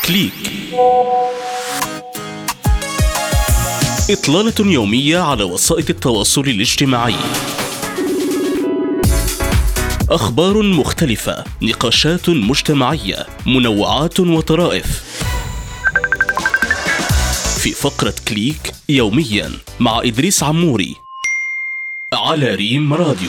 كليك. إطلالة يومية على وسائل التواصل الاجتماعي. أخبار مختلفة، نقاشات مجتمعية، منوعات وطرائف. في فقرة كليك يوميا مع إدريس عموري على ريم راديو.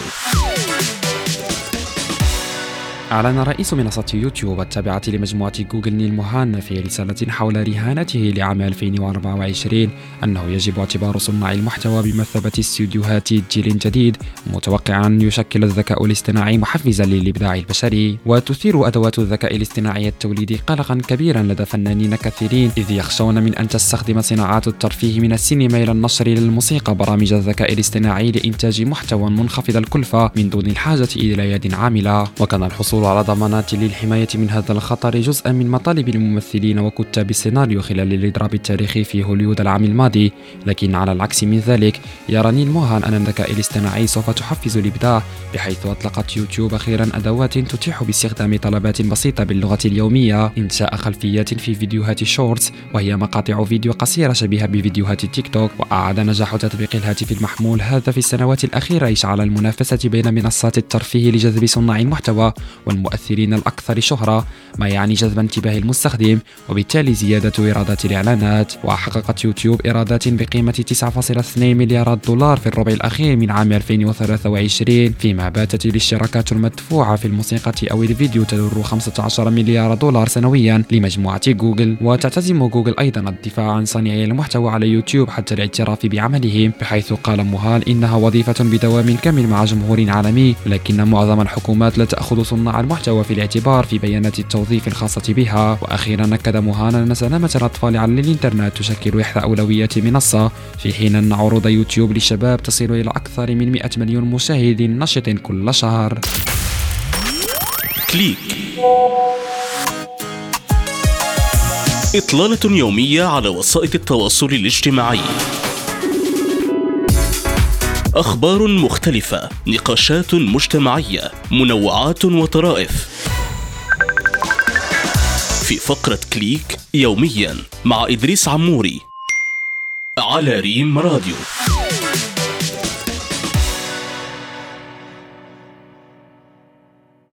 أعلن رئيس منصة يوتيوب التابعة لمجموعة جوجل نيل مهان في رسالة حول رهانته لعام 2024 أنه يجب اعتبار صناع المحتوى بمثابة استديوهات جيل جديد، متوقعا أن يشكل الذكاء الاصطناعي محفزا للإبداع البشري. وتثير أدوات الذكاء الاصطناعي التوليدي قلقا كبيرا لدى فنانين كثيرين، إذ يخشون من أن تستخدم صناعات الترفيه من السينما إلى النشر إلى الموسيقى برامج الذكاء الاصطناعي لإنتاج محتوى منخفض الكلفة من دون الحاجة إلى يد عاملة. وكان الحصول على ضمانات للحماية من هذا الخطر جزءا من مطالب الممثلين وكتاب السيناريو خلال الإضراب التاريخي في هوليوود العام الماضي. لكن على العكس من ذلك، يرى نيل موهان أن الذكاء الاصطناعي سوف تحفز الإبداع، بحيث أطلقت يوتيوب أخيرا أدوات تتيح باستخدام طلبات بسيطة باللغة اليومية إنشاء خلفيات في فيديوهات الشورتس، وهي مقاطع فيديو قصيرة شبيهة بفيديوهات التيك توك. وأعاد نجاح تطبيق الهاتف المحمول هذا في السنوات الأخيرة إشعال المنافسة بين منصات الترفيه لجذب صناع المحتوى والمؤثرين الأكثر شهرة، ما يعني جذب انتباه المستخدم وبالتالي زيادة إيرادات الإعلانات. وحققت يوتيوب إيرادات بقيمة 9.2 مليار دولار في الربع الأخير من عام 2023، فيما باتت الاشتراكات المدفوعة في الموسيقى أو الفيديو تدر 15 مليار دولار سنويا لمجموعة جوجل. وتعتزم جوجل أيضا الدفاع عن صانعي المحتوى على يوتيوب حتى الاعتراف بعملهم، بحيث قال موهان إنها وظيفة بدوام كامل مع جمهور عالمي، لكن معظم الحكومات لا تأخذ صناع المحتوى في الاعتبار في بيانات التوظيف الخاصة بها. وأخيرا أكد موهان أن سلامة الأطفال على الإنترنت تشكل إحدى أولويات المنصة، في حين أن عروض يوتيوب للشباب تصل إلى أكثر من 100 مليون مشاهد نشط كل شهر. كليك. إطلالة يومية على وسائل التواصل الاجتماعي. أخبار مختلفة، نقاشات مجتمعية، منوعات وطرائف. في فقرة كليك يوميا مع إدريس عموري على ريم راديو.